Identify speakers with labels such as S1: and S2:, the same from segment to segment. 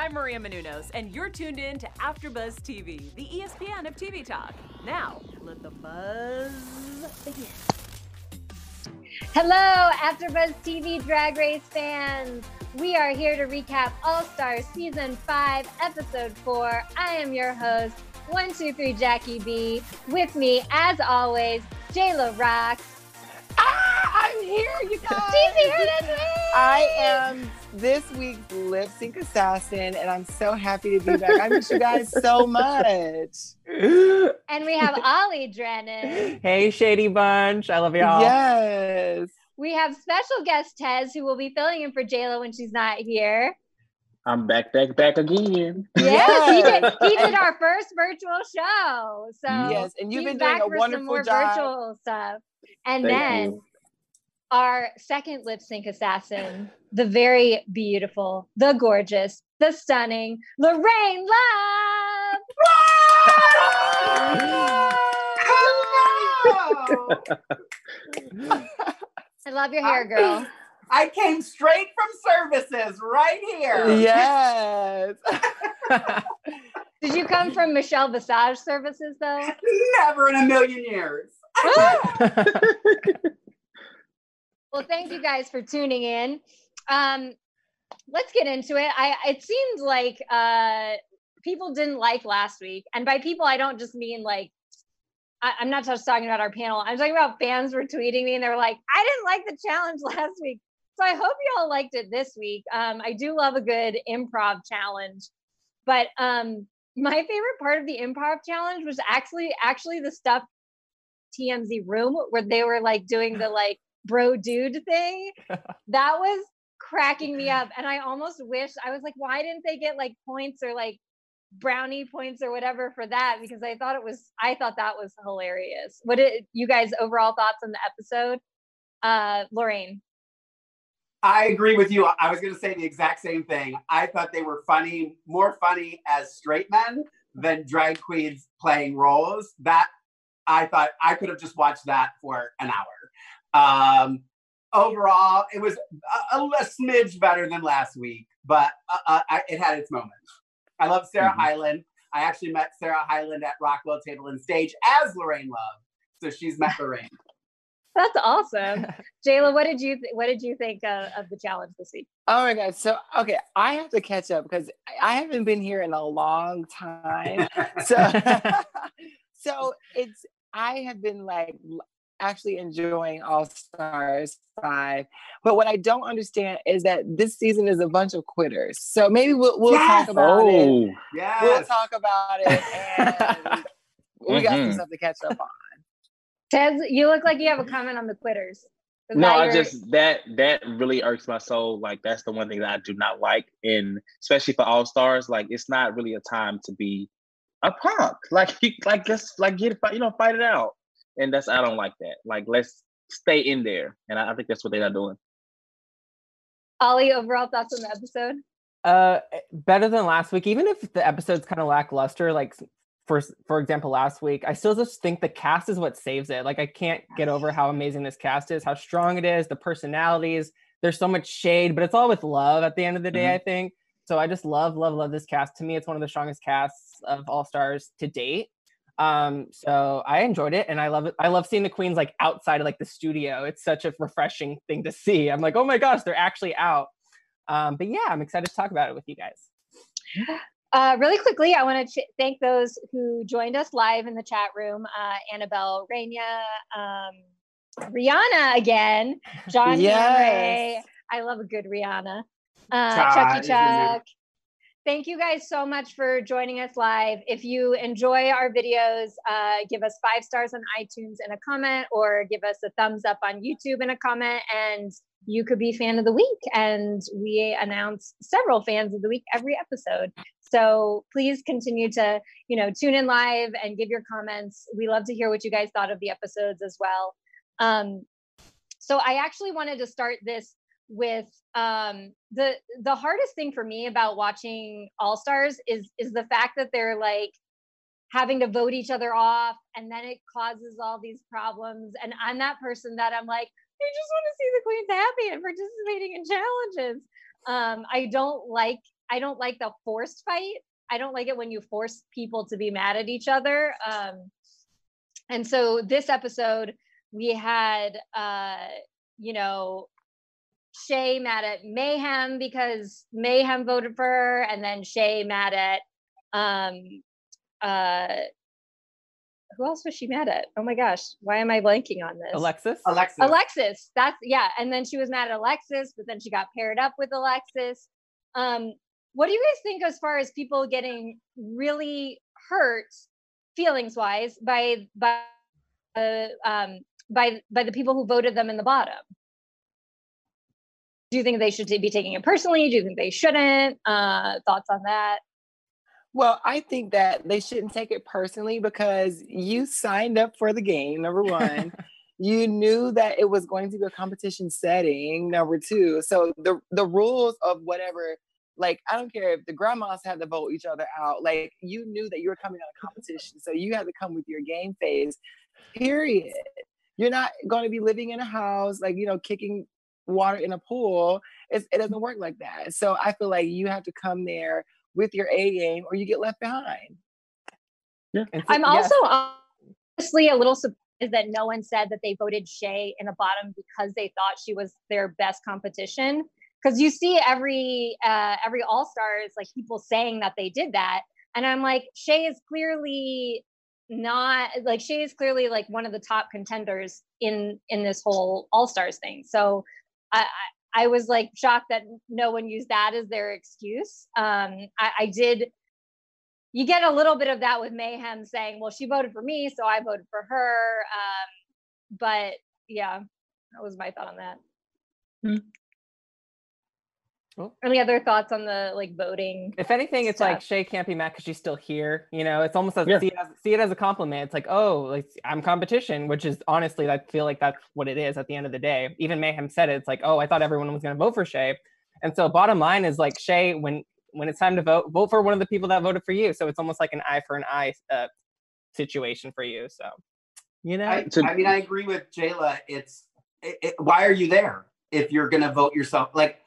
S1: I'm Maria Menounos, and you're tuned in to AfterBuzz TV, the ESPN of TV talk. Now, let the buzz begin.
S2: Hello, AfterBuzz TV Drag Race fans. We are here to recap All-Stars Season 5, Episode 4. I am your host, 123 Jackie B. With me, as always, Jayla Rock.
S3: I'm here, you guys.
S2: She's here this week.
S3: I am this week's lip sync assassin, and I'm so happy to be back. I miss you guys so much.
S2: And we have Ollie Drennan.
S4: Hey, Shady Bunch. I love y'all.
S3: Yes.
S2: We have special guest Tez, who will be filling in for Jayla when she's not here.
S5: I'm back again.
S2: Yes, he did our first virtual show. So
S3: yes, and you've
S2: he's
S3: been doing
S2: back
S3: a
S2: for
S3: wonderful
S2: some more
S3: job.
S2: virtual stuff. And
S5: Thank
S2: then
S5: you.
S2: our second lip sync assassin, the very beautiful, the gorgeous, the stunning Lorraine Love.
S6: Hello!
S2: I love your hair, girl.
S6: I came straight from services right here.
S3: Yes.
S2: Did you come from Michelle Visage Services, though?
S6: Never in a million years.
S2: Well, thank you guys for tuning in. Let's get into it. It seems like people didn't like last week. And by people, I don't just mean like, I'm not just talking about our panel. I'm talking about fans were tweeting me and they were like, I didn't like the challenge last week. So I hope you all liked it this week. I do love a good improv challenge. But my favorite part of the improv challenge was actually the stuff TMZ room where they were like doing the like bro dude thing. That was cracking me up. And I almost wish, I was like, why didn't they get like points or like brownie points or whatever for that? Because I thought that was hilarious. What did you guys overall thoughts on the episode? Lorraine.
S6: I agree with you. I was going to say the exact same thing. I thought they were funny, more funny as straight men than drag queens playing roles. That I thought I could have just watched that for an hour. Overall, it was a smidge better than last week, but it had its moments. I love Sarah Hyland. I actually met Sarah Hyland at Rockwell Table and Stage as Lorraine Love. So she's met Lorraine.
S2: That's awesome. Jayla, what did you think of the challenge this week?
S3: Oh my God. So, okay, I have to catch up because I haven't been here in a long time. So I have been like actually enjoying All-Stars 5. But what I don't understand is that this season is a bunch of quitters. So maybe we'll talk about it.
S6: Yes.
S3: We'll talk about it, and we got some stuff to catch up on.
S2: Tez, you look like you have a comment on the quitters.
S5: No, that really irks my soul. Like that's the one thing that I do not like, and especially for All Stars, like it's not really a time to be a punk. Like just like get fight it out, and I don't like that. Like let's stay in there, and I think that's what they're not doing.
S2: Ollie, overall thoughts on the episode?
S4: Better than last week, even if the episode's kind of lackluster. Like for example, last week, I still just think the cast is what saves it. Like I can't get over how amazing this cast is, how strong it is, the personalities. There's so much shade, but it's all with love at the end of the day, I think. So I just love this cast. To me, it's one of the strongest casts of All Stars to date. So I enjoyed it, and I love it. I love seeing the queens like outside of like the studio. It's such a refreshing thing to see. I'm like, oh my gosh, they're actually out. But yeah, I'm excited to talk about it with you guys.
S2: Really quickly, I want to thank those who joined us live in the chat room. Annabelle, Raina, Rihanna again, John Henry. I love a good Rihanna. Chucky Chuck. Thank you guys so much for joining us live. If you enjoy our videos, give us 5 stars on iTunes and a comment, or give us a thumbs up on YouTube and a comment, and you could be fan of the week. And we announce several fans of the week every episode. So please continue to, tune in live and give your comments. We love to hear what you guys thought of the episodes as well. So I actually wanted to start this with the hardest thing for me about watching All Stars is the fact that they're like having to vote each other off, and then it causes all these problems. And I'm that person that I'm like, I just want to see the queens happy and participating in challenges. I don't like I don't like the forced fight. I don't like it when you force people to be mad at each other. And so this episode, we had, you know, Shea mad at Mayhem because Mayhem voted for her, and then Shea mad at, who else was she mad at? Oh my gosh, why am I blanking on this?
S4: Alexis.
S2: That's, yeah. And then she was mad at Alexis, but then she got paired up with Alexis. What do you guys think as far as people getting really hurt feelings wise by the people who voted them in the bottom? Do you think they should be taking it personally? Do you think they shouldn't? Thoughts on that?
S3: Well, I think that they shouldn't take it personally because you signed up for the game, number one. You knew that it was going to be a competition setting, number two. So the rules of whatever, like, I don't care if the grandmas had to vote each other out. Like, you knew that you were coming out of competition. So you had to come with your game face, period. You're not going to be living in a house, like, you know, kicking water in a pool. It doesn't work like that. So I feel like you have to come there with your A game or you get left behind.
S2: Yeah. I'm also honestly a little surprised that no one said that they voted Shea in the bottom because they thought she was their best competition. Because you see every All-Stars, like, people saying that they did that. And I'm like, Shea is clearly not, like, Shea is clearly like one of the top contenders in this whole All-Stars thing. So I was like shocked that no one used that as their excuse. I did, you get a little bit of that with Mayhem saying, well, she voted for me, so I voted for her. But yeah, that was my thought on that.
S4: Well,
S2: any other thoughts on the, like, voting?
S4: If anything, it's
S2: stuff?
S4: like Shea can't be mad because she's still here. You know, it's almost
S5: Yeah.
S4: see it as a compliment. It's like, oh, like, I'm competition, which is honestly, I feel like that's what it is at the end of the day. Even Mayhem said it. It's like, oh, I thought everyone was going to vote for Shea. And so bottom line is, like, Shea, when it's time to vote for one of the people that voted for you. So it's almost like an eye for an eye situation for you. So, you know.
S6: I mean, I agree with Jayla. Why are you there if you're going to vote yourself? Like,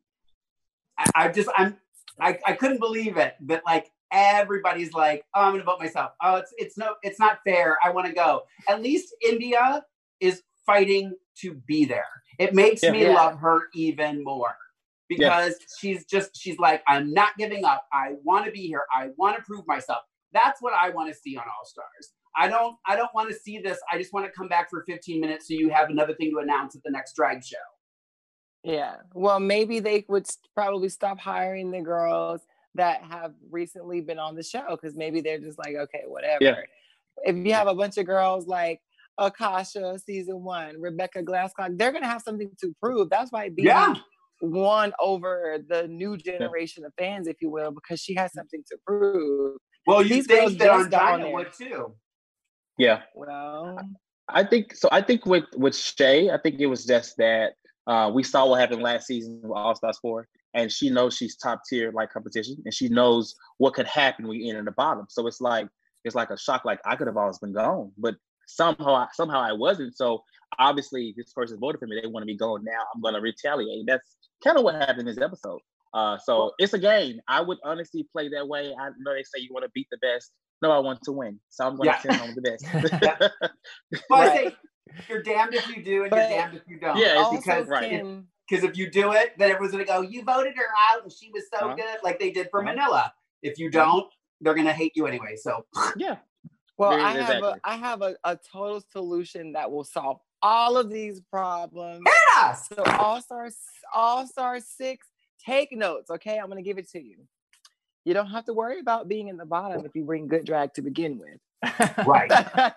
S6: I couldn't believe it that, like, everybody's like, oh, I'm gonna vote myself. Oh, it's not fair. I want to go. At least India is fighting to be there. It makes me love her even more because she's like, I'm not giving up. I want to be here. I want to prove myself. That's what I want to see on All Stars. I don't want to see this. I just want to come back for 15 minutes so you have another thing to announce at the next drag show.
S3: Yeah. Well, maybe they would probably stop hiring the girls that have recently been on the show because maybe they're just like, okay, whatever.
S5: Yeah.
S3: If you have a bunch of girls like Akasha, season 1, Rebecca Glasscock, they're going to have something to prove. That's why BB won over the new generation of fans, if you will, because she has something to prove.
S6: Well, you think that on China would too.
S5: Yeah.
S3: Well,
S5: I think with Shea, I think it was just that we saw what happened last season with All Stars 4, and she knows she's top tier like competition, and she knows what could happen when you end in the bottom. So it's like a shock. Like, I could have always been gone, but somehow I wasn't. So obviously this person voted for me. They want to be gone now. I'm going to retaliate. That's kind of what happened in this episode. So it's a game. I would honestly play that way. I know they say you want to beat the best. No, I want to win. So I'm going to send home the best.
S6: Well, I say you're damned if you do and you're damned if you don't.
S5: Yeah,
S6: it's because if you do it, then everyone's going to go, you voted her out and she was so good, like they did for Manila. If you don't, they're going to hate you anyway. So
S5: yeah.
S3: Well, I have a total solution that will solve all of these problems.
S6: Yeah.
S3: So All Star 6, take notes, okay? I'm going to give it to you. You don't have to worry about being in the bottom if you bring good drag to begin with.
S6: Right.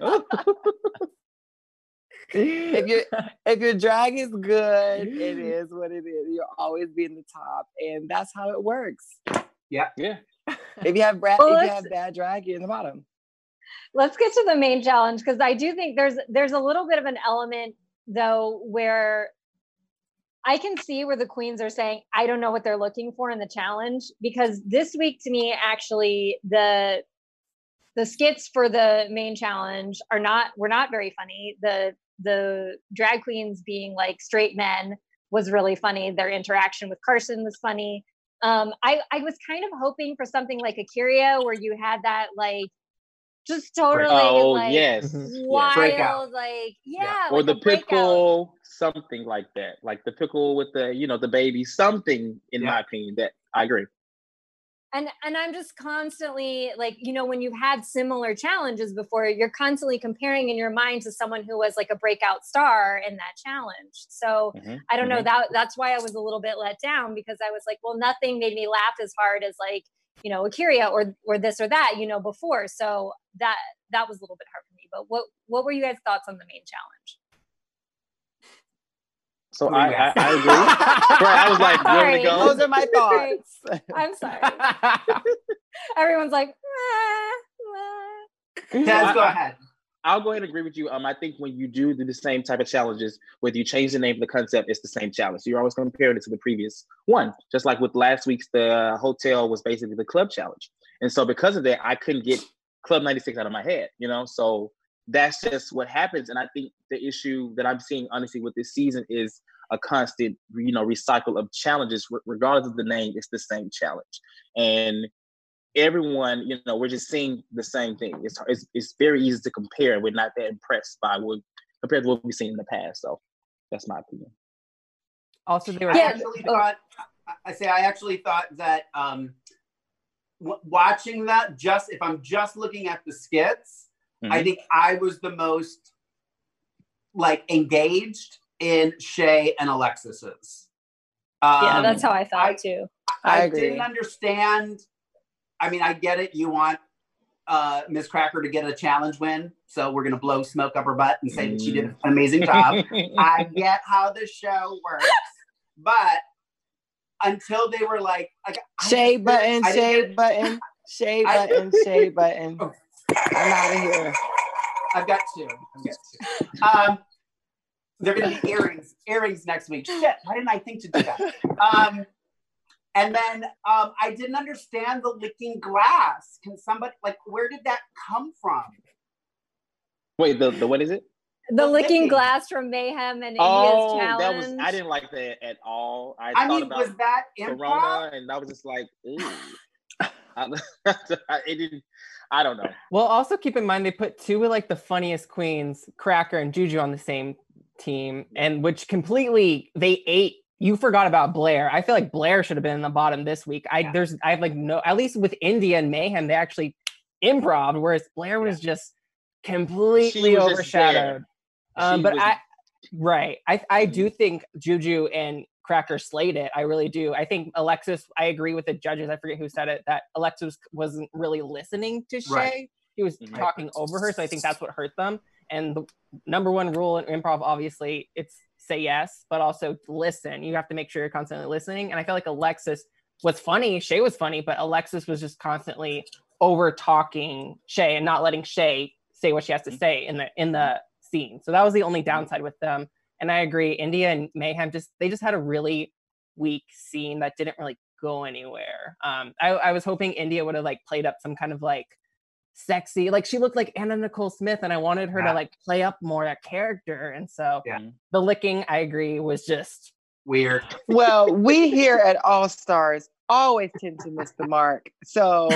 S3: If your drag is good, it is what it is. You'll always be in the top, and that's how it works.
S6: Yeah.
S3: If you have bad drag, you're in the bottom.
S2: Let's get to the main challenge, because I do think there's a little bit of an element though where I can see where the queens are saying, I don't know what they're looking for in the challenge, because this week to me, actually, the skits for the main challenge were not very funny. The drag queens being like straight men was really funny. Their interaction with Carson was funny. I was kind of hoping for something like Akira, where you had that like just totally like
S5: yes,
S2: wild,
S6: Breakout.
S2: like
S5: or
S2: like
S5: the
S2: a breakout.
S5: pickle, something like that, like the pickle with the the baby, something. In my opinion, that I agree.
S2: And I'm just constantly like, when you've had similar challenges before, you're constantly comparing in your mind to someone who was like a breakout star in that challenge. So I don't know, that's why I was a little bit let down, because I was like, well, nothing made me laugh as hard as like, Akira or this or that, before. So that was a little bit hard for me. But what were you guys' thoughts on the main challenge?
S5: So I agree. Right, I was like, ready to go.
S3: Those are my thoughts.
S2: I'm sorry. Everyone's like,
S6: Des, go ahead.
S5: I'll go ahead and agree with you. I think when you do the same type of challenges, whether you change the name of the concept, it's the same challenge. So you're always comparing it to the previous one. Just like with last week's, the hotel was basically the club challenge. And so because of that, I couldn't get Club 96 out of my head, So that's just what happens. And I think the issue that I'm seeing, honestly, with this season is a constant, recycle of challenges. Regardless of the name, it's the same challenge. And everyone, we're just seeing the same thing. It's very easy to compare. We're not that impressed by compared to what we've seen in the past. So that's my opinion.
S4: Also, they were
S6: I actually thought that watching that, if I'm just looking at the skits, I think I was the most like engaged in Shay and Alexis's.
S2: That's how I felt too.
S6: I didn't understand. I mean, I get it. You want Ms. Cracker to get a challenge win, so we're going to blow smoke up her butt and say that she did an amazing job. I get how the show works, but until they were like
S3: Shay button. I'm out of here.
S6: I've got two. They're going to be earrings next week. Shit, why didn't I think to do that? And then I didn't understand the licking glass. Can somebody, where did that come from?
S5: Wait, the what is it?
S2: The licking glass from Mayhem and India's challenge.
S5: I didn't like that at all.
S6: I mean, was that improv?
S5: Corona, and I was just like, ooh. It didn't. I don't know.
S4: Well, also keep in mind they put two of like the funniest queens, Cracker and Juju, on the same team, and which completely they ate. You forgot about Blair. I feel like Blair should have been in the bottom this week. I have like no, at least with India and Mayhem, they actually improv, whereas Blair was just completely overshadowed. I do think Juju and Cracker slayed it. I really do. I think Alexis, I agree with the judges. I forget who said it, that Alexis wasn't really listening to Shay. Right. He was talking over her. So I think that's what hurt them. And the number one rule in improv, obviously, it's say yes, but also listen. You have to make sure you're constantly listening. And I feel like Alexis was funny. Shay was funny, but Alexis was just constantly over talking Shay and not letting Shay say what she has to say in the scene. So that was the only downside with them. And I agree, India and Mayhem they just had a really weak scene that didn't really go anywhere. I was hoping India would have like played up some kind of like sexy, like she looked like Anna Nicole Smith, and I wanted her to like play up more that character. And so the licking, I agree, was just
S6: weird.
S3: Well, we here at All Stars always tend to miss the mark. So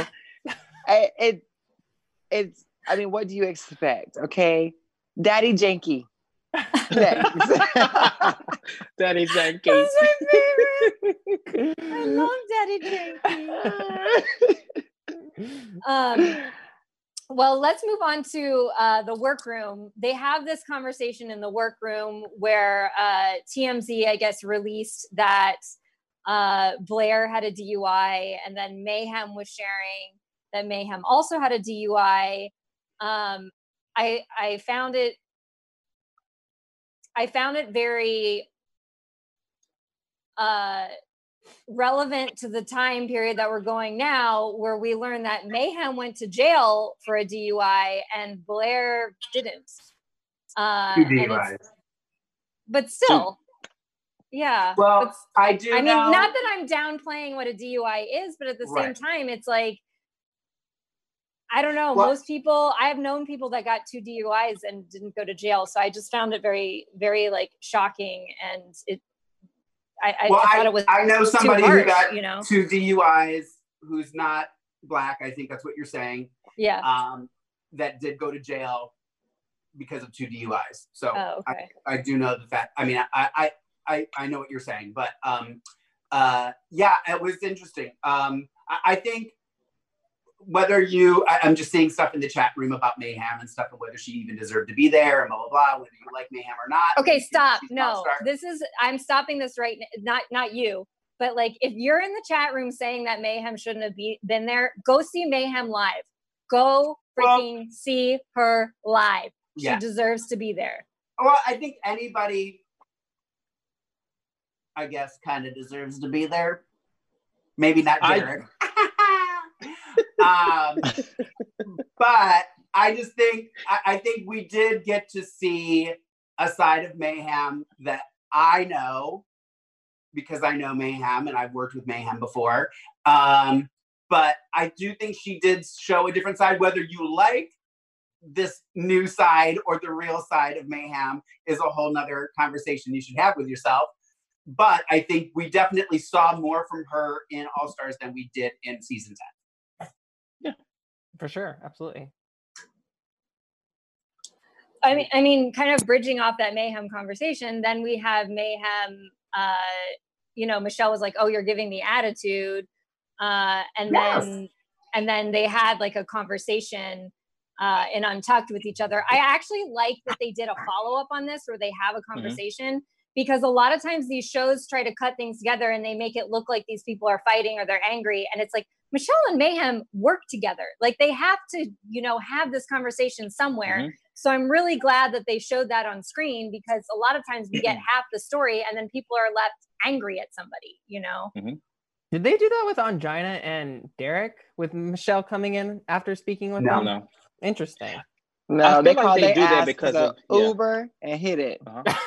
S3: it's I mean, what do you expect? Okay, Daddy Janky. Next.
S5: Daddy Janky.
S2: That's my favorite. I love Daddy Janky. Well, let's move on to the workroom. They have this conversation in the workroom where TMZ, I guess, released that Blair had a DUI, and then Mayhem was sharing that Mayhem also had a DUI. I found it very relevant to the time period that we're going now, where we learned that Mayhem went to jail for a DUI and Blair didn't.
S6: Two DUIs.
S2: But still, yeah.
S6: Well, I mean,
S2: not that I'm downplaying what a DUI is, but at the same time, it's like, I don't know. Well, most people, I have known people that got 2 DUIs and didn't go to jail. So I just found it very, very like shocking. And I thought it was.
S6: I know somebody
S2: harsh,
S6: who got
S2: you know?
S6: 2 DUIs who's not Black. I think that's what you're saying.
S2: Yeah.
S6: That did go to jail because of 2 DUIs. So
S2: okay.
S6: I do know the fact. I mean, I know what you're saying, but yeah, it was interesting. I think whether I'm just seeing stuff in the chat room about Mayhem and stuff, and whether she even deserved to be there and blah blah blah. Whether you like Mayhem or not.
S2: Okay, stop. No, I'm stopping this right now. Not you, but like if you're in the chat room saying that Mayhem shouldn't have been there, go see Mayhem live. Go freaking see her live. She deserves to be there.
S6: Well, I think anybody, I guess, kind of deserves to be there. Maybe not Derek. But I just think I think we did get to see a side of Mayhem that I know because I know Mayhem and I've worked with Mayhem before. But I do think she did show a different side. Whether you like this new side or the real side of Mayhem is a whole nother conversation you should have with yourself. But I think we definitely saw more from her in All Stars than we did in season 10.
S4: Yeah, for sure. Absolutely.
S2: I mean, kind of bridging off that Mayhem conversation, then we have Mayhem, Michelle was like, oh, you're giving me attitude. And then they had like a conversation in Untucked with each other. I actually like that they did a follow-up on this where they have a conversation because a lot of times these shows try to cut things together and they make it look like these people are fighting or they're angry. And it's like Michelle and Mayhem work together. Like they have to, have this conversation somewhere. So I'm really glad that they showed that on screen because a lot of times we get half the story and then people are left angry at somebody,
S4: Did they do that with Angina and Derek with Michelle coming in after speaking with them?
S5: No.
S4: Interesting.
S3: No,
S5: they
S3: do
S5: that because of
S3: Uber and hit it.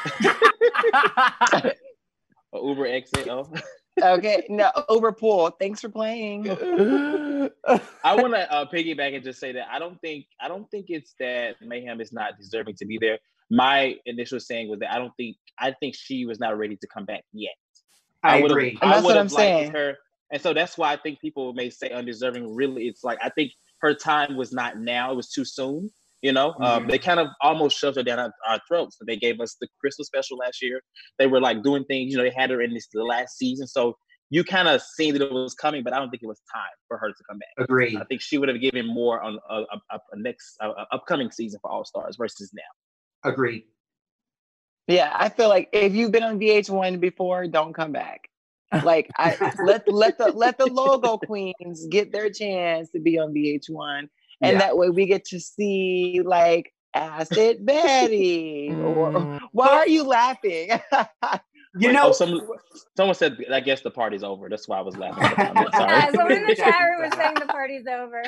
S5: Uber exit. Oh.
S3: Okay, no, Uber pool. Thanks for playing.
S5: I want to piggyback and just say that I don't think it's that Mayhem is not deserving to be there. My initial saying was that I think she was not ready to come back yet.
S6: I agree.
S3: And that's what I'm saying.
S5: Her, and so that's why I think people may say undeserving. Really, it's like I think her time was not now. It was too soon. They kind of almost shoved her down our throats. They gave us the Christmas special last year. They were like doing things. They had her in the last season. So you kind of seen that it was coming, but I don't think it was time for her to come back.
S6: Agreed.
S5: I think she would have given more on a next upcoming season for All Stars versus now.
S6: Agreed.
S3: Yeah, I feel like if you've been on VH1 before, don't come back. Like let the logo queens get their chance to be on VH1. And that way we get to see like Acid Betty. Or, why are you laughing?
S5: Someone said, I guess the party's over. That's why I was laughing.
S2: Yeah, someone in the chat room was saying the party's over.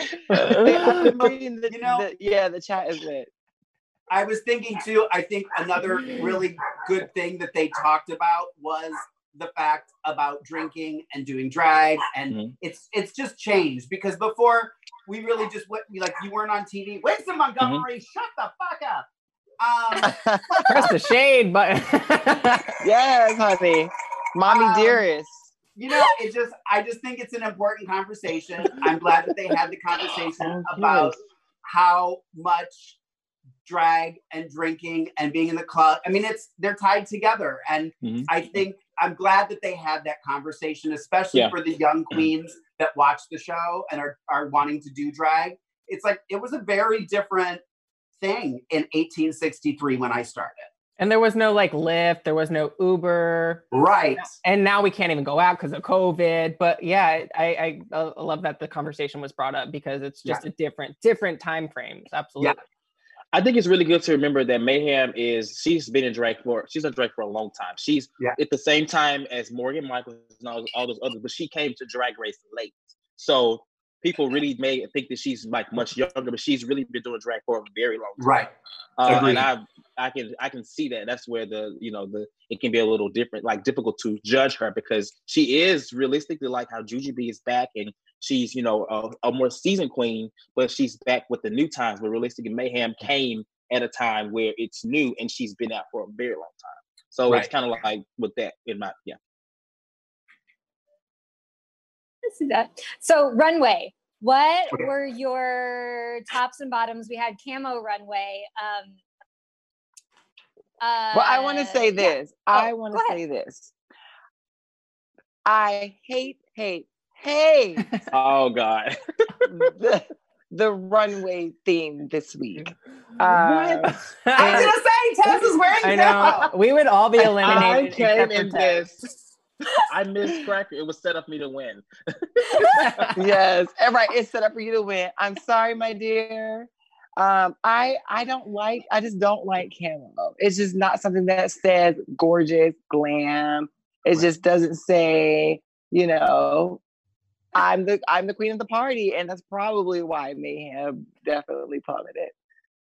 S3: The chat is lit.
S6: I was thinking too, I think another really good thing that they talked about was the fact about drinking and doing drag. And it's just changed because before we really just went, like you weren't on TV. Winston Montgomery, shut the fuck up.
S4: Press the shade button.
S3: Yes, honey. Mommy dearest.
S6: I just think it's an important conversation. I'm glad that they had the conversation about how much drag and drinking and being in the club. I mean, they're tied together. And I think I'm glad that they had that conversation, especially for the young queens that watch the show and are wanting to do drag. It's like, it was a very different thing in 1863 when I started.
S4: And there was no like Lyft, there was no Uber.
S6: Right.
S4: And now we can't even go out because of COVID. But yeah, I love that the conversation was brought up because it's just a different time frames. Absolutely.
S6: Yeah.
S5: I think it's really good to remember that Mayhem she's been in drag for a long time. She's at the same time as Morgan Michaels and all those others, but she came to Drag Race late. So people really may think that she's like much younger, but she's really been doing drag for a very long time.
S6: Right.
S5: And I can see that. That's where it can be a little different, like difficult to judge her because she is realistically like how Jujubee is back and she's, a more seasoned queen, but she's back with the new times. But realistically, Mayhem came at a time where it's new and she's been out for a very long time. So it's kind of like with that in my,
S2: see that. So runway. What were your tops and bottoms? We had camo runway.
S3: Well, I want to say this.
S2: Yeah.
S3: I want to say this. I hate
S5: Oh God.
S3: the runway theme this week.
S6: I was gonna say Tess is wearing
S4: I know. We would all be
S5: I
S4: eliminated.
S5: came
S4: except for
S5: in
S4: Tess.
S5: this. I missed Cracker. It was set up for me to win.
S3: Yes, right. It's set up for you to win. I'm sorry, my dear. I just don't like camo. It's just not something that says gorgeous, glam. It just doesn't say, I'm the queen of the party, and that's probably why Mayhem definitely plummeted.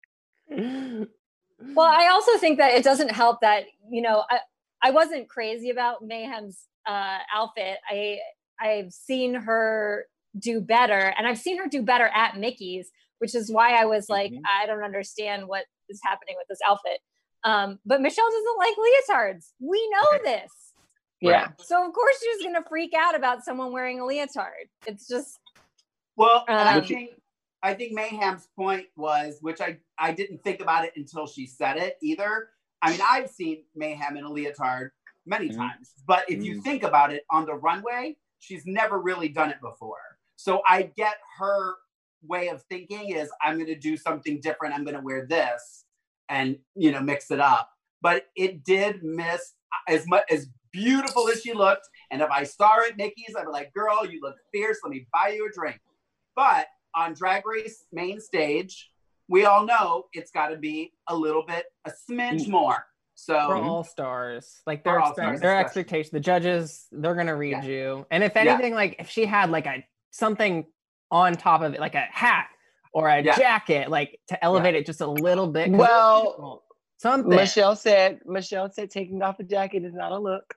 S2: Well, I also think that it doesn't help that, I wasn't crazy about Mayhem's outfit. I've seen her do better, and I've seen her do better at Mickey's, which is why I was like, I don't understand what is happening with this outfit. But Michelle doesn't like leotards. We know this.
S3: Yeah.
S2: So of course she's gonna freak out about someone wearing a leotard. It's just
S6: well, and I think Mayhem's point was, which I didn't think about it until she said it either. I mean, I've seen Mayhem in a leotard many times, but if you think about it, on the runway, she's never really done it before. So I get her way of thinking is, I'm going to do something different. I'm going to wear this and, mix it up. But it did miss as beautiful as she looked. And if I saw her at Mickey's, I'd be like, girl, you look fierce. Let me buy you a drink. But on Drag Race main stage, we all know it's got to be a smidge more. So
S4: for all stars, like their
S6: All-Stars
S4: expectation, the judges, they're gonna read you. And if anything, like if she had like something on top of it, like a hat or a jacket, like to elevate it just a little bit.
S3: Well,
S4: something.
S3: Michelle said taking off the jacket is not a look.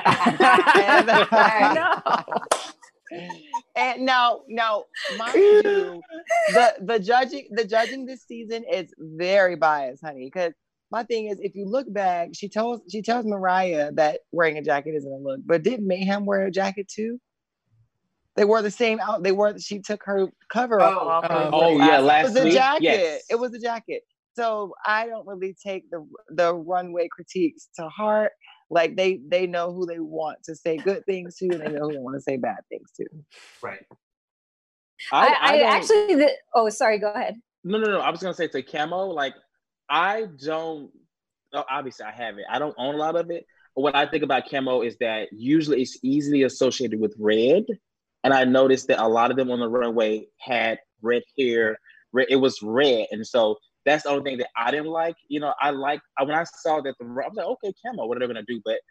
S3: And now, mind you, the judging this season is very biased, honey. Because my thing is, if you look back, she tells Mariah that wearing a jacket isn't a look, but did Mayhem wear a jacket too? They wore the same out. She took her cover off.
S5: Last week.
S3: Jacket.
S5: Yes.
S3: It was a jacket. So I don't really take the runway critiques to heart. Like they know who they want to say good things to, and they know who they want to say bad things to.
S6: Right.
S2: I actually. Sorry. Go ahead.
S5: No. I was gonna say to camo, like I don't. Obviously, I have it. I don't own a lot of it. But what I think about camo is that usually it's easily associated with red, and I noticed that a lot of them on the runway had red hair. It was red, and so that's the only thing that I didn't like. When I saw that, I was like, okay, camo, what are they gonna do? But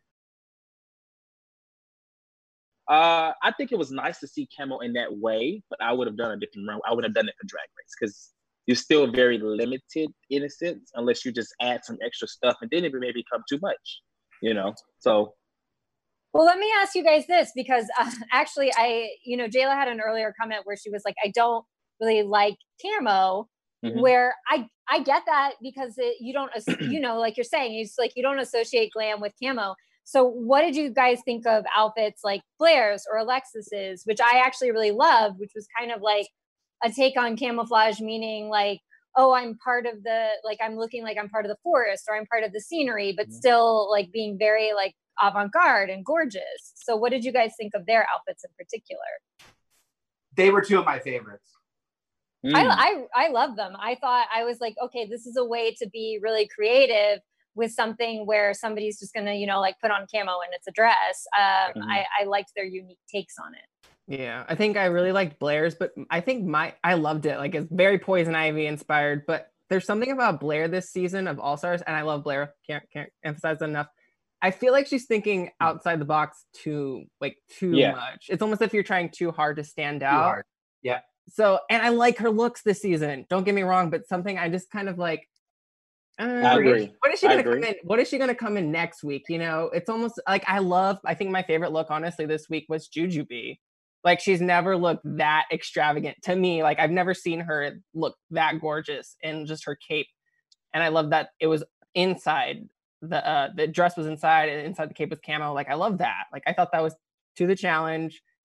S5: I think it was nice to see camo in that way, but I would have done a different run. I would have done it for Drag Race because you're still very limited in a sense, unless you just add some extra stuff, and then it may become too much, So.
S2: Well, let me ask you guys this, because actually, Jayla had an earlier comment where she was like, I don't really like camo. Where I get that, because you don't, like you're saying, it's like you don't associate glam with camo. So what did you guys think of outfits like Blair's or Alexis's, which I actually really loved, which was kind of like a take on camouflage, meaning like, oh, I'm part of I'm looking like I'm part of the forest, or I'm part of the scenery, but still like being very like avant-garde and gorgeous. So what did you guys think of their outfits in particular?
S6: They were two of my favorites.
S2: I love them. I was like, okay, this is a way to be really creative with something where somebody's just gonna, like put on camo and it's a dress. I liked their unique takes on it.
S4: Yeah, I think I really liked Blair's, but I think I loved it. Like, it's very Poison Ivy inspired, but there's something about Blair this season of All Stars, and I love Blair. Can't emphasize that enough. I feel like she's thinking outside the box too much. It's almost as if you're trying too hard to stand out.
S6: Too hard. Yeah.
S4: So, and I like her looks this season. Don't get me wrong, but something I just kind of like.
S5: I agree.
S4: What is she gonna come in? What is she gonna come in next week? It's almost like I think my favorite look, honestly, this week was Jujubee. Like, she's never looked that extravagant to me. Like, I've never seen her look that gorgeous in just her cape. And I love that it was inside the dress was inside, and inside the cape was camo. Like, I love that. Like, I thought that was to the challenge.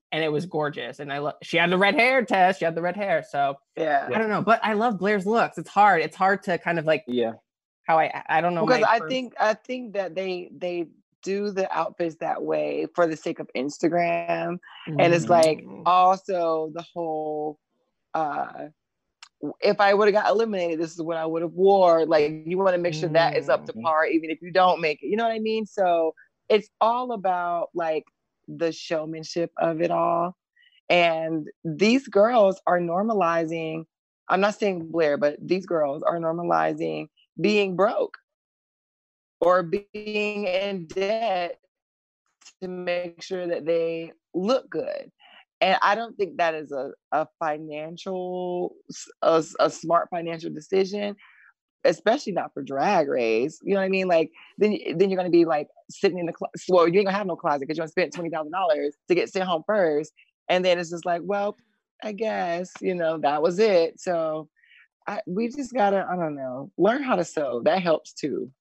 S4: and it was gorgeous. And she had the red hair, Tess. She had the red hair. So
S3: Yeah.
S4: I don't know, but I love Blair's looks. It's hard. It's hard to kind of like how I don't know.
S3: Because I think that they do the outfits that way for the sake of Instagram. And it's like also the whole if I would have got eliminated, this is what I would have wore. Like, you want to make sure that is up to par, even if you don't make it. You know what I mean? So it's all about like the showmanship of it all. And these girls are normalizing, I'm not saying Blair, but these girls are normalizing being broke or being in debt to make sure that they look good. And I don't think that is a smart financial decision, especially not for Drag Race. You know what I mean? Like, then you're going to be like sitting in the closet. Well, you ain't going to have no closet because you're going to spend $20,000 to get sent home first. And then it's just like, well, I guess, that was it. So we just got to, I don't know, learn how to sew. That helps too.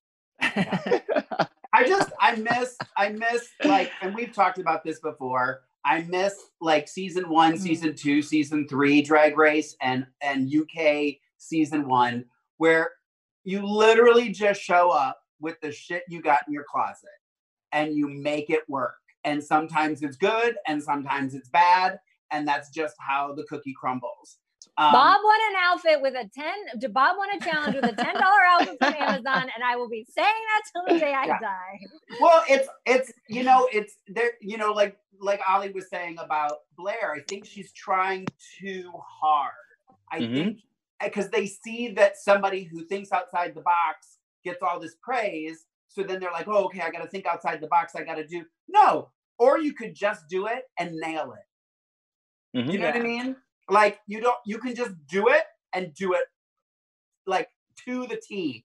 S6: I miss like, and we've talked about this before. I miss like season 1, season 2, season 3 Drag Race and UK season 1, where you literally just show up with the shit you got in your closet and you make it work. And sometimes it's good and sometimes it's bad. And that's just how the cookie crumbles.
S2: Bob won an outfit with Bob won a challenge with a $10 outfit from Amazon, and I will be saying that till the day I die.
S6: Well, it's there, like Ollie was saying about Blair, I think she's trying too hard. I think because they see that somebody who thinks outside the box gets all this praise, so then they're like, oh, okay, I got to think outside the box. I got to do no, or you could just do it and nail it. You know what I mean? Like, you can just do it and do it like to the T.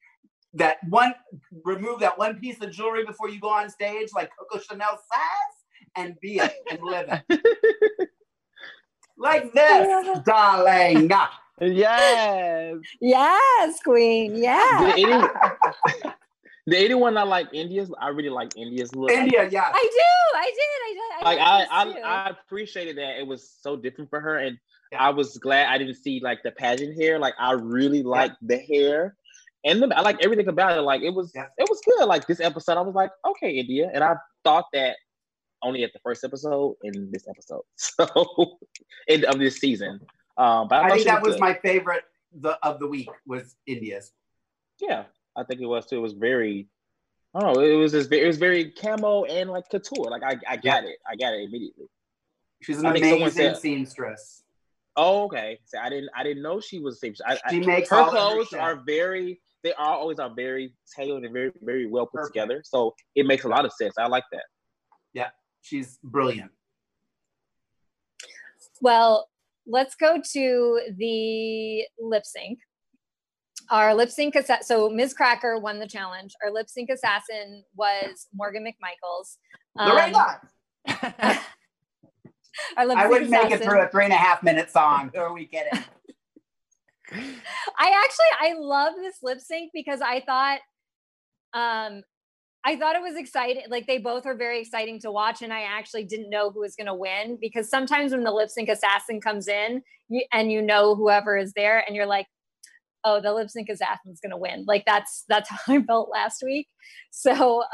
S6: Remove that one piece of jewelry before you go on stage, like Coco Chanel says, and be it and live it. Like this, darling.
S3: Yes.
S2: Yes, queen. Yeah.
S5: Did anyone not like India's? I really like India's look.
S6: India, yeah.
S2: I did.
S5: Like I appreciated that it was so different for her, and I was glad I didn't see like the pageant hair. Like, I really liked the hair, and I like everything about it. Like, it was good. Like, this episode, I was like, okay, India, and I thought that only at the first episode in this episode, so end of this season. But I think
S6: that was my favorite of the week was India's.
S5: Yeah, I think it was too. It was very, I don't know. It was very camo and like couture. Like, I got it. I got it immediately.
S6: She's an amazing seamstress.
S5: Oh, okay. So I didn't know she was a seamstress.
S6: She makes
S5: her clothes are very tailored and very, very well put together. So it makes a lot of sense. I like that.
S6: Yeah, she's brilliant.
S2: Well, let's go to the lip sync. Our lip sync so Ms. Cracker won the challenge. Our lip sync assassin was Morgan McMichaels.
S6: Lorena! I wouldn't make it through a 3.5-minute song. Or we get it.
S2: I love this lip sync because I thought it was exciting. Like, they both are very exciting to watch, and I actually didn't know who was going to win, because sometimes when the lip sync assassin comes in and whoever is there, and you're like, oh, the lip sync assassin is going to win. Like, that's how I felt last week. So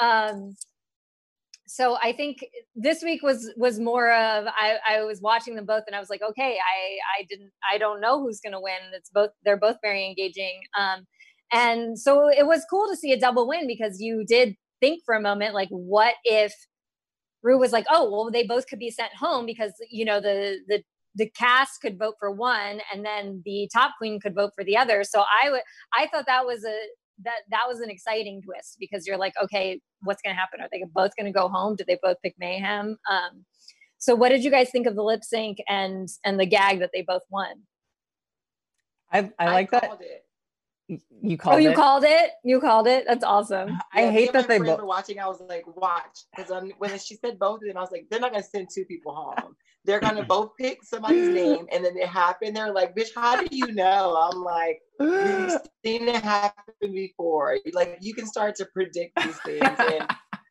S2: I think this week was more of, I was watching them both and I was like, okay, I don't know who's going to win. They're both very engaging. And so it was cool to see a double win, because you did think for a moment, like, what if Rue was like, oh, well, they both could be sent home because, the cast could vote for one and then the top queen could vote for the other. So I thought that was an exciting twist, because you're like, okay, what's going to happen? Are they both going to go home? Did they both pick Mayhem? So what did you guys think of the lip sync and the gag that they both won?
S4: I like that.
S3: It.
S4: You called it?
S2: You called it? You called it? That's awesome.
S3: I hate that they both were watching. I was like, watch. Because when she said both of them, I was like, they're not going to send two people home. They're going to both pick somebody's name, and then it happened. They're like, bitch, how do you know? I'm like, you've seen it happen before. Like, you can start to predict these things. And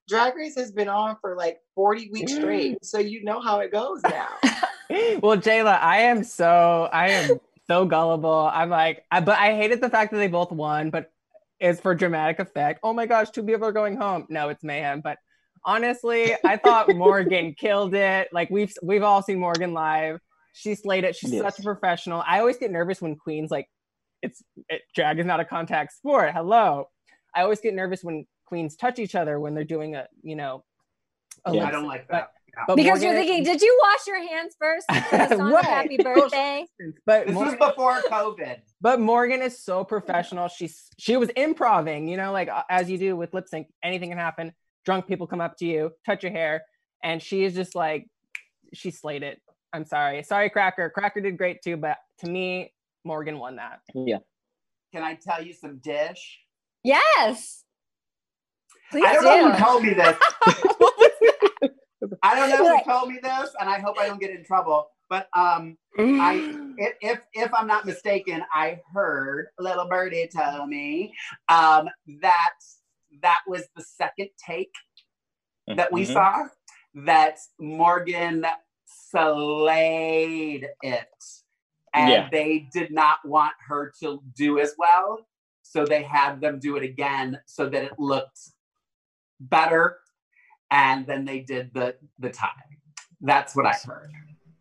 S3: Drag Race has been on for like 40 weeks straight, so you know how it goes now.
S4: Well, Jayla, I am so gullible. I'm like, but I hated the fact that they both won, but it's for dramatic effect. Oh my gosh, 2 people are going home. No, it's mayhem. But honestly, I thought Morgan killed it. Like we've all seen Morgan live. She slayed it. She's such a professional. I always get nervous when queens like drag is not a contact sport. Hello. I always get nervous when queens touch each other when they're doing a
S6: I don't like that.
S2: But because Morgan, you're thinking, did you wash your hands first for the song of Happy Birthday?
S6: But this was before COVID.
S4: But Morgan is so professional. She was improving, like as you do with lip sync, anything can happen. Drunk people come up to you, touch your hair, and she is just like, she slayed it. I'm sorry. Sorry, Cracker. Cracker did great too, but to me, Morgan won that.
S5: Yeah.
S6: Can I tell you some dish?
S2: Yes. Please
S6: I don't know who told me this. I don't know who told me this, and I hope I don't get in trouble. But if I'm not mistaken, I heard Little Birdie tell me that was the second take that we saw, that Morgan slayed it, and they did not want her to do as well, so they had them do it again so that it looked better. And then they did the tie. That's what I heard.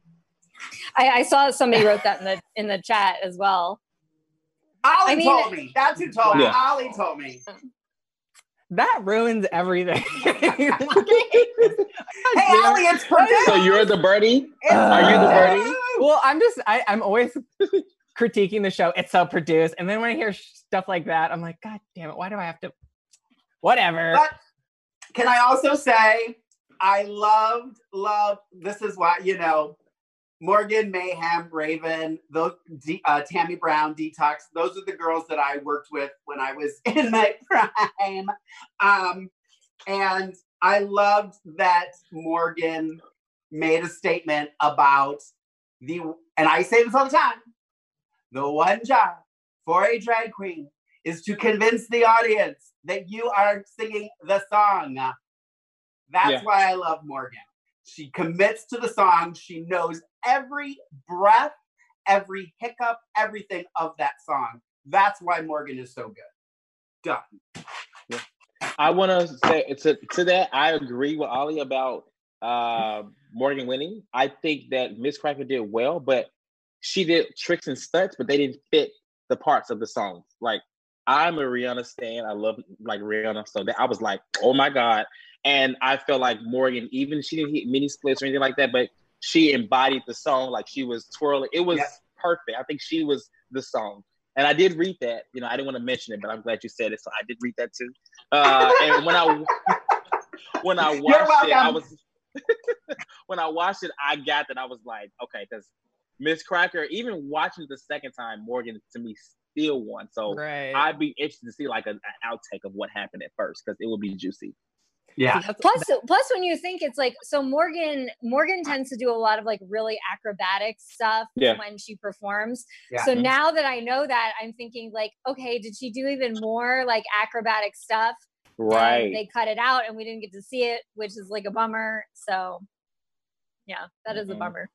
S2: I saw somebody wrote that in the chat as well.
S6: Ollie told me. That's who told me. Ollie told me.
S4: That ruins everything.
S6: Hey, Ollie, it's produced.
S5: So you're the birdie? Are you the birdie?
S4: Well, I'm always critiquing the show. It's so produced. And then when I hear stuff like that, I'm like, God damn it. Why do I have to? Whatever.
S6: But can I also say, I loved, this is why, Morgan, Mayhem, Raven, those Tammy Brown, Detox, those are the girls that I worked with when I was in my prime. And I loved that Morgan made a statement about and I say this all the time, the one job for a drag queen is to convince the audience that you are singing the song. That's why I love Morgan. She commits to the song. She knows every breath, every hiccup, everything of that song. That's why Morgan is so good. Done.
S5: Yeah. I want to say to that, I agree with Ollie about Morgan winning. I think that Miss Cracker did well, but she did tricks and stunts, but they didn't fit the parts of the song. Like, I'm a Rihanna stan. I love Rihanna. So I was like, oh my God. And I felt like Morgan, even she didn't hit mini splits or anything like that, but she embodied the song. Like she was twirling. It was perfect. I think she was the song. And I did read that. I didn't want to mention it, but I'm glad you said it. So I did read that too. And when I watched when I watched it, I got that. I was like, okay, because Miss Cracker, even watching it the second time, Morgan to me still won. So I'd be interested to see like an outtake of what happened at first, because it would be juicy.
S6: Yeah.
S2: Plus, when you think it's like, so Morgan tends to do a lot of like really acrobatic stuff when she performs. Yeah. So now that I know that, I'm thinking like, okay, did she do even more like acrobatic stuff?
S5: Right.
S2: And they cut it out and we didn't get to see it, which is like a bummer. So yeah, that is a bummer.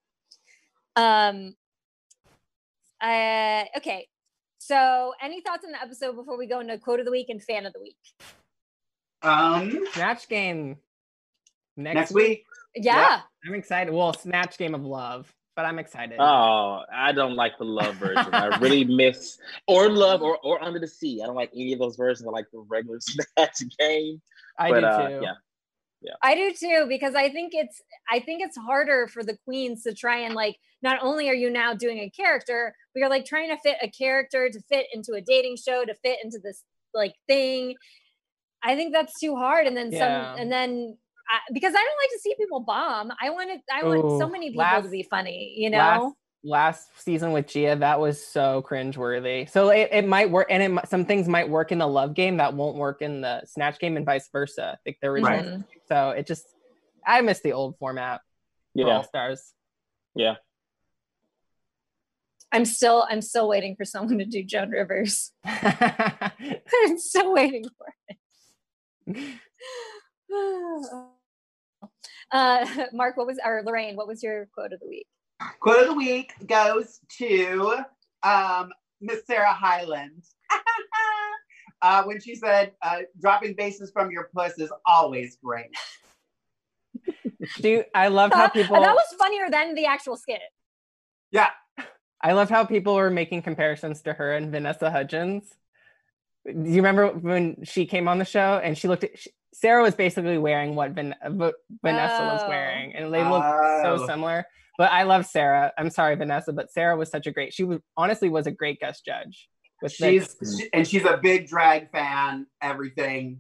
S2: Okay. So any thoughts on the episode before we go into quote of the week and fan of the week?
S4: Snatch Game
S6: next week.
S2: Yeah.
S4: I'm excited. Well, Snatch Game of Love, but I'm excited.
S5: Oh, I don't like the Love version. I really miss or Love or Under the Sea. I don't like any of those versions. I like the regular Snatch Game.
S4: I do too.
S5: Yeah.
S2: I do too, because I think it's harder for the queens to try and like, not only are you now doing a character, but you're like trying to fit a character to fit into a dating show, to fit into this like thing. I think that's too hard. And then because I don't like to see people bomb. I want so many people to be funny,
S4: Last season with Gia, that was so cringeworthy. So it might work, and some things might work in the Love Game that won't work in the Snatch Game, and vice versa. I think the original. Right. So I miss the old format. For All Stars.
S5: Yeah.
S2: I'm still waiting for someone to do Joan Rivers. I'm still waiting for it. Mark, Lorraine, what was your quote of the week?
S6: Quote of the week goes to Miss Sarah Hyland. When she said, dropping bases from your puss is always great.
S4: I loved how people...
S2: That was funnier than the actual skit.
S6: Yeah.
S4: I loved how people were making comparisons to her and Vanessa Hudgens. Do you remember when she came on the show and she looked at... Sarah was basically wearing what Vanessa was wearing, and they looked so similar. But I love Sarah. I'm sorry, Vanessa, but Sarah was such a great... She honestly was a great guest judge.
S6: She's a big drag fan, everything.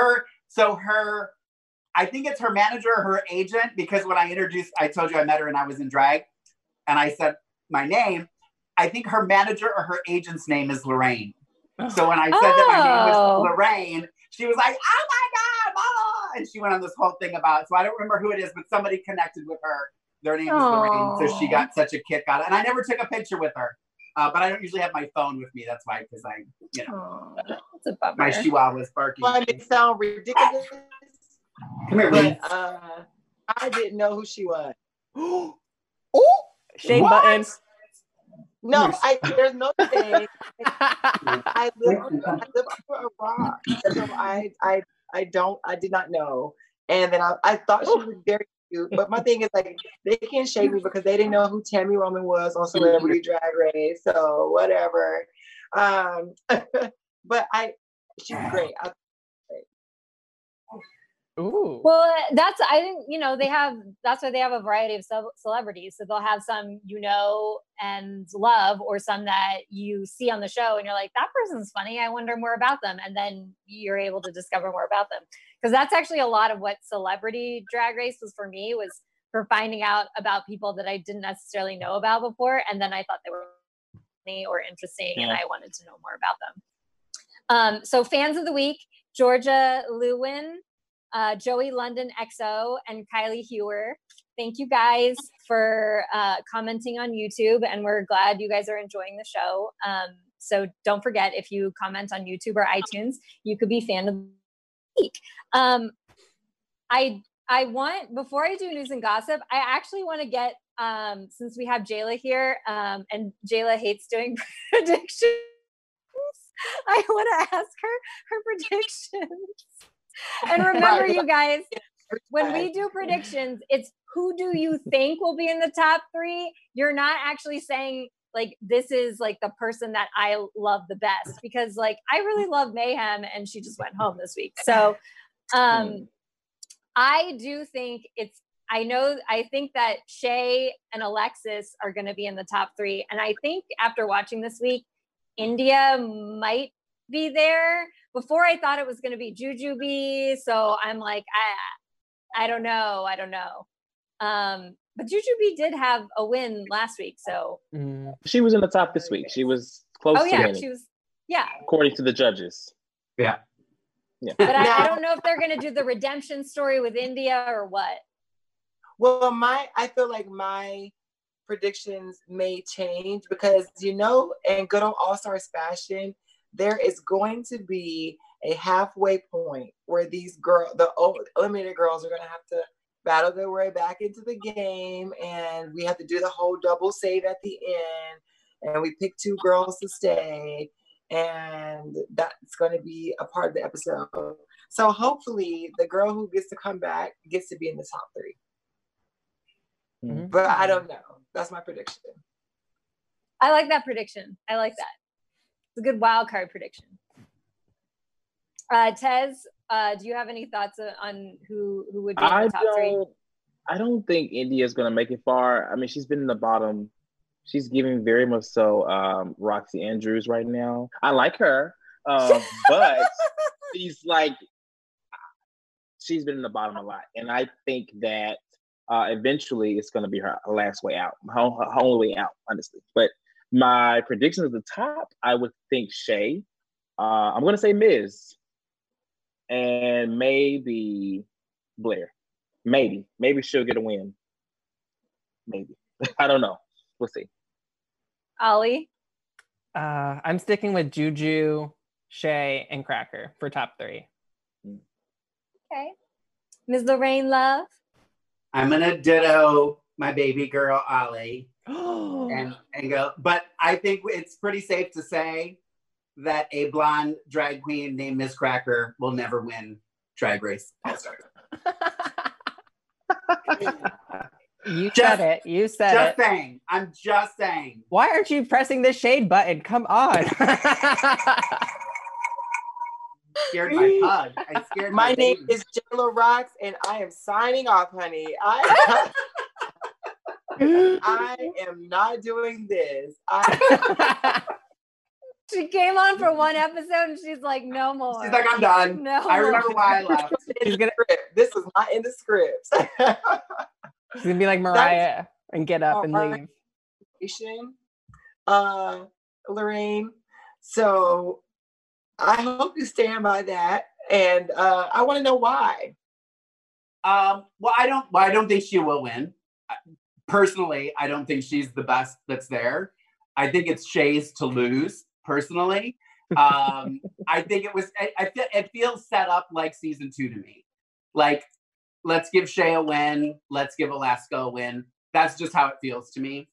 S6: I think it's her manager or her agent, because when I told you I met her and I was in drag, and I said my name, I think her manager or her agent's name is Lorraine. So when I said that my name was Lorraine, she was like, oh my God, Mama! And she went on this whole thing about, so I don't remember who it is, but somebody connected with her. Their name is Lorraine. So she got such a kick out of it. And I never took a picture with her. But I don't usually have my phone with me. That's why, because
S2: that's a bummer.
S6: My chihuahua's barking.
S3: Well, it sounds ridiculous.
S6: Come here,
S3: but I didn't know who she was.
S4: Oh, Shane Button.
S3: No, there's no thing. I live under a rock. So I did not know. And then I thought she was very cute. But my thing is, like, they can't shade me because they didn't know who Tammy Roman was on Celebrity Drag Race. So whatever. But she's great.
S4: Ooh.
S2: Well, that's why they have a variety of celebrities. So they'll have some and love, or some that you see on the show and you're like, that person's funny, I wonder more about them. And then you're able to discover more about them. Because that's actually a lot of what Celebrity Drag Race was for me, was for finding out about people that I didn't necessarily know about before. And then I thought they were funny or interesting, and I wanted to know more about them. So fans of the week, Georgia Lewin, Joey London XO, and Kylie Hewer. Thank you guys for commenting on YouTube, and we're glad you guys are enjoying the show. So don't forget, if you comment on YouTube or iTunes, you could be fan of the week. I want, before I do news and gossip, I actually want to get, since we have Jayla here, and Jayla hates doing predictions, I want to ask her predictions. And remember, you guys, when we do predictions, it's who do you think will be in the top 3? You're not actually saying, like, this is like the person that I love the best, because like I really love Mayhem and she just went home this week. So I do think I think that Shay and Alexis are going to be in the top 3. And I think after watching this week, India might be there. Before I thought it was going to be Jujubee. So I'm like, I don't know. But Jujubee did have a win last week. So
S5: she was in the top this week. She was close to winning.
S2: She was, yeah.
S5: According to the judges.
S6: Yeah.
S2: But I don't know if they're going to do the redemption story with India or what.
S3: Well, I feel like my predictions may change because, in good old All-Stars fashion, there is going to be a halfway point where these the eliminated girls are going to have to battle their way back into the game, and we have to do the whole double save at the end, and we pick 2 girls to stay, and that's going to be a part of the episode. So hopefully the girl who gets to come back gets to be in the top 3. Mm-hmm. But I don't know. That's my prediction.
S2: I like that prediction. I like that. It's a good wild card prediction. Tez, do you have any thoughts on who would be in the top 3?
S5: I don't think India's going to make it far. I mean, she's been in the bottom. She's giving very much so Roxy Andrews right now. I like her, but she's been in the bottom a lot. And I think that eventually it's going to be her last way out, her only way out, honestly. But my predictions at the top, I would think Shay. I'm going to say Miz. And maybe Blair. Maybe she'll get a win. Maybe. I don't know. We'll see.
S2: Ollie?
S4: I'm sticking with Juju, Shay, and Cracker for top 3.
S2: Okay. Ms. Lorraine Love?
S6: I'm gonna ditto my baby girl Ollie and go. But I think it's pretty safe to say that a blonde drag queen named Miss Cracker will never win Drag Race All Stars.
S4: You said it. You said it.
S6: Just saying. I'm just saying.
S4: Why aren't you pressing the shade button? Come on.
S6: Scared my pug. I scared
S3: My name
S6: baby.
S3: is J-Lo Rocks, and I am signing off, honey. I am not doing this.
S2: She came on for one episode and she's like, no more.
S6: She's like, I'm done.
S2: No
S6: I remember
S2: more.
S6: why I left.
S4: She's gonna,
S3: This was not in the script.
S4: she's gonna be like Mariah and get up and leave.
S3: Lorraine. So I hope you stand by that, and I want to know why.
S6: Well, I don't think she will win. Personally, I don't think she's the best that's there. I think it's Shay's to lose. Personally, I think it was. It feels set up like season 2 to me. Like, let's give Shay a win. Let's give Alaska a win. That's just how it feels to me.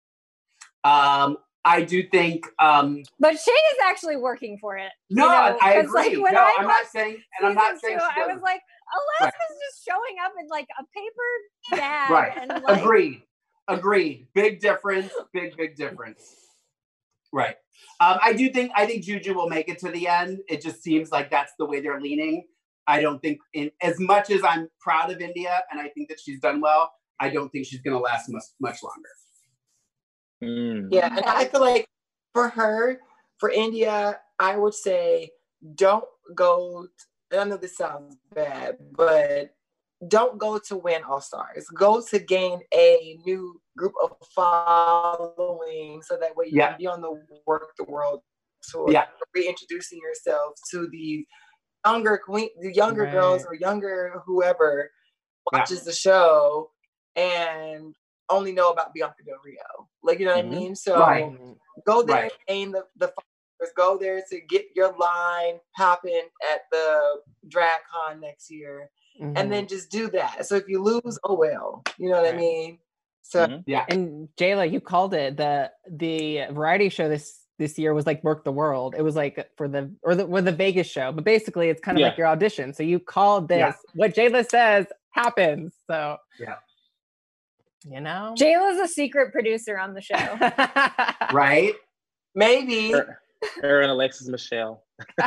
S6: I do think.
S2: But Shay is actually working for it.
S6: No, I agree.
S2: Like when
S6: I'm not saying, and I'm not saying.
S2: I was like, Alaska's just showing up in like a paper bag.
S6: Right.
S2: And like,
S6: Agreed. Big difference. Big difference. Right. I think Juju will make it to the end. It just seems like that's the way they're leaning. I don't think, as much as I'm proud of India and I think that she's done well, I don't think she's going to last much longer.
S3: Yeah, and I feel like for India, I would say don't go. And I know this sounds bad, but don't go to win All Stars. Go to gain a new group of following, so that way you can be on the Work the World tour. Yeah. Reintroducing yourself to the younger girls or younger whoever watches the show and only know about Bianca Del Rio. Like, you know what I mean? So go there and gain the followers. Go there to get your line popping at the DragCon next year. And then just do that. So if you lose, oh well. You know what I mean? So
S4: yeah. And Jayla, you called it the variety show this year was like Work the World. It was like for the Vegas show, but basically it's kind of like your audition. So you called this. What Jayla says happens. So you know,
S2: Jayla's a secret producer on the show.
S6: Right?
S3: Maybe
S5: her and Alexis Michelle.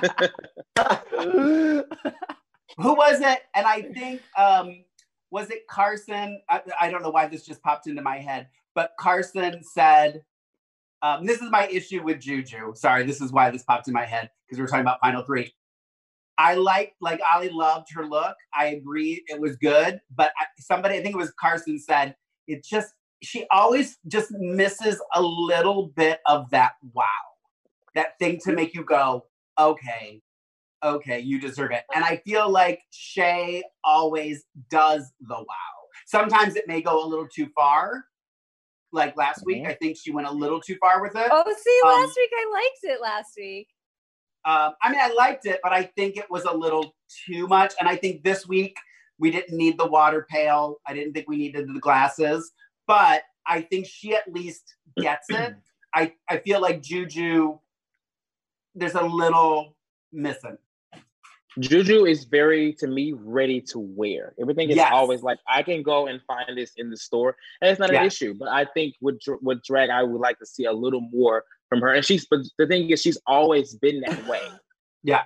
S6: Who was it? And I think, was it Carson? I don't know why this just popped into my head, but Carson said, this is my issue with Juju. Sorry, this is why this popped in my head, because we were talking about Final 3. I like Ali loved her look. I agree, it was good. But I think it was Carson said, she always just misses a little bit of that wow. That thing to make you go, okay, you deserve it. And I feel like Shay always does the wow. Sometimes it may go a little too far. Like last week, I think she went a little too far with it.
S2: Oh, see, last week I liked it last week.
S6: I mean, I liked it, but I think it was a little too much. And I think this week we didn't need the water pail. I didn't think we needed the glasses, but I think she at least gets it. I feel like Juju, there's a little missing.
S5: Juju is very, to me, ready to wear. Everything is always like, I can go and find this in the store, and it's not an issue. But I think with drag, I would like to see a little more from her. And but the thing is, she's always been that way.
S6: Yeah,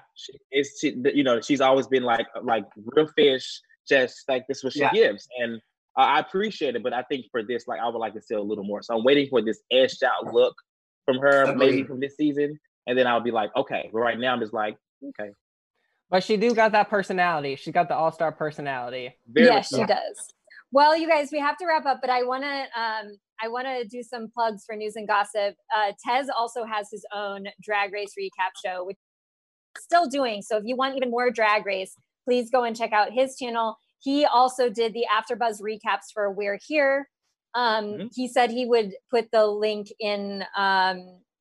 S5: she's always been like real fish, just like this is what she gives, and I appreciate it. But I think for this, like, I would like to see a little more. So I'm waiting for this edged out look from her, maybe from this season, and then I'll be like, okay. But right now, I'm just like, okay.
S4: But she do got that personality. She got the all-star personality.
S2: Yes, she does. Well, you guys, we have to wrap up, but I want to do some plugs for news and gossip. Tez also has his own Drag Race recap show, which he's still doing. So if you want even more Drag Race, please go and check out his channel. He also did the AfterBuzz recaps for We're Here. He said he would put the link in
S5: I'll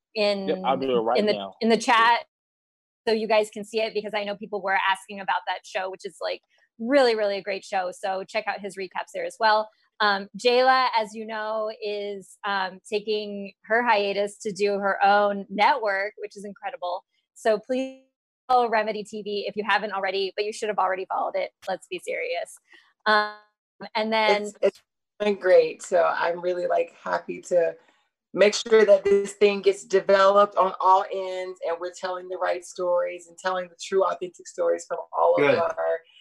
S5: do it right now
S2: in the chat, so you guys can see it, because I know people were asking about that show, which is like really, really a great show. So check out his recaps there as well. Jayla, as you know, is taking her hiatus to do her own network, which is incredible. So please follow Remedy TV if you haven't already, but you should have already followed it. Let's be serious. And then
S3: it's been great. So I'm really like happy to make sure that this thing gets developed on all ends and we're telling the right stories and telling the true authentic stories from all of our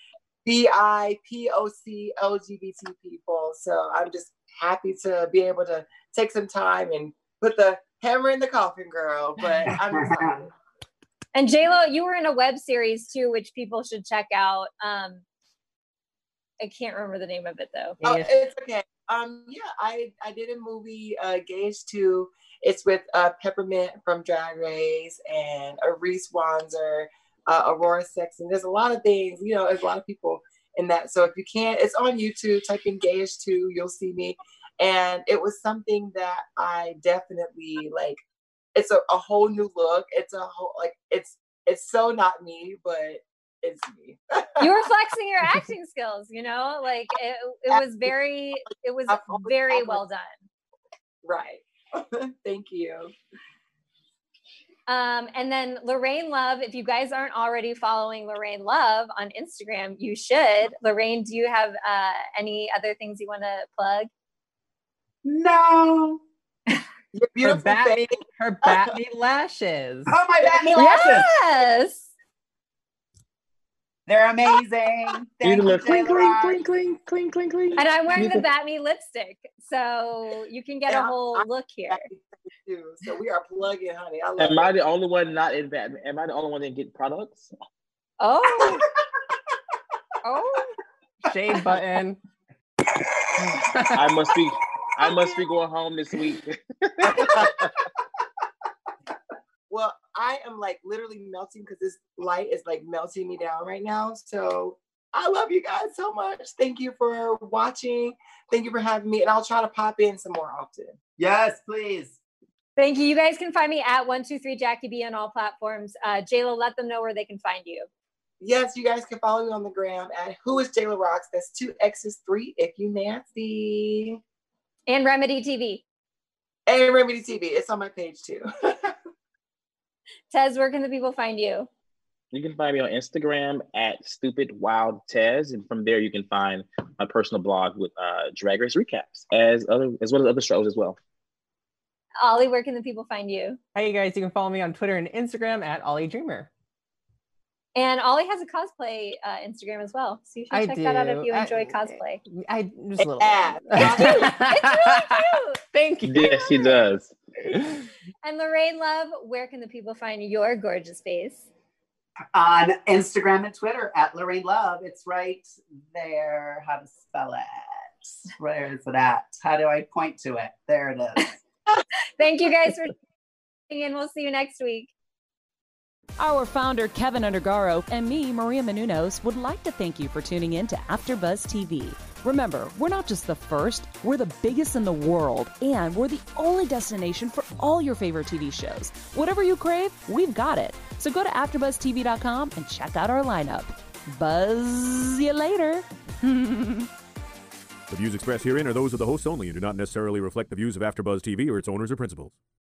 S3: BIPOC LGBT people. So I'm just happy to be able to take some time and put the hammer in the coffin, girl. But I'm excited.
S2: And J-Lo, you were in a web series too, which people should check out. I can't remember the name of it though.
S3: Oh, it's okay. I did a movie, Gage 2. It's with Peppermint from Drag Race and Reese Wanzer, Aurora Sex, and there's a lot of things. You know, there's a lot of people in that. So if you can't, it's on YouTube. Type in Gage 2, you'll see me. And it was something that I definitely like. It's a whole new look. It's a whole it's so not me, but it's me.
S2: You were flexing your acting skills, you know, like it was very well done.
S3: Right. Thank you.
S2: And then Lorraine Love, if you guys aren't already following Lorraine Love on Instagram, you should. Lorraine, do you have any other things you want to plug?
S6: No.
S3: Your beautiful
S4: her Batmy lashes.
S6: Oh, my Batmy lashes.
S2: Yes.
S6: They're amazing.
S5: You look
S6: clink,
S5: clink, clink, clink, clink, clink.
S2: And I'm wearing the Batmy lipstick, so you can get a whole look here.
S3: So we are plugging, honey. I love
S5: Am I the only one not in Batman? Am I the only one that get products?
S2: Oh. Oh.
S4: Shade button.
S5: I must be going home this week.
S3: Well, I am like literally melting because this light is like melting me down right now. So I love you guys so much. Thank you for watching. Thank you for having me. And I'll try to pop in some more often.
S6: Yes, please.
S2: Thank you. You guys can find me at 123 Jackie B on all platforms. J-Lo, let them know where they can find you.
S3: Yes, you guys can follow me on the gram at Who is J-Lo Rocks. That's 2 X's 3 if you nasty.
S2: And Remedy TV.
S3: And Remedy TV. It's on my page too.
S2: Tez, where can the people find you?
S5: You can find me on Instagram at StupidWildTez, and from there you can find my personal blog with Drag Race recaps, as well as other shows as well.
S2: Ollie, where can the people find you?
S4: Hi, you guys. You can follow me on Twitter and Instagram at Ollie Dreamer.
S2: And Ollie has a cosplay Instagram as well, so you should check that out if you enjoy cosplay.
S4: I just a little.
S2: It's really cute.
S4: Thank you.
S5: Yes, he does.
S2: And Lorraine Love, where can the people find your gorgeous face?
S6: On Instagram and Twitter at Lorraine Love. It's right there. How to spell it? Where is it at? How do I point to it? There it is.
S2: Thank you guys for tuning in. We'll see you next week.
S1: Our founder, Kevin Undergaro, and me, Maria Menounos, would like to thank you for tuning in to AfterBuzz TV. Remember, we're not just the first, we're the biggest in the world, and we're the only destination for all your favorite TV shows. Whatever you crave, we've got it. So go to AfterBuzzTV.com and check out our lineup. Buzz you later.
S7: The views expressed herein are those of the hosts only and do not necessarily reflect the views of AfterBuzz TV or its owners or principals.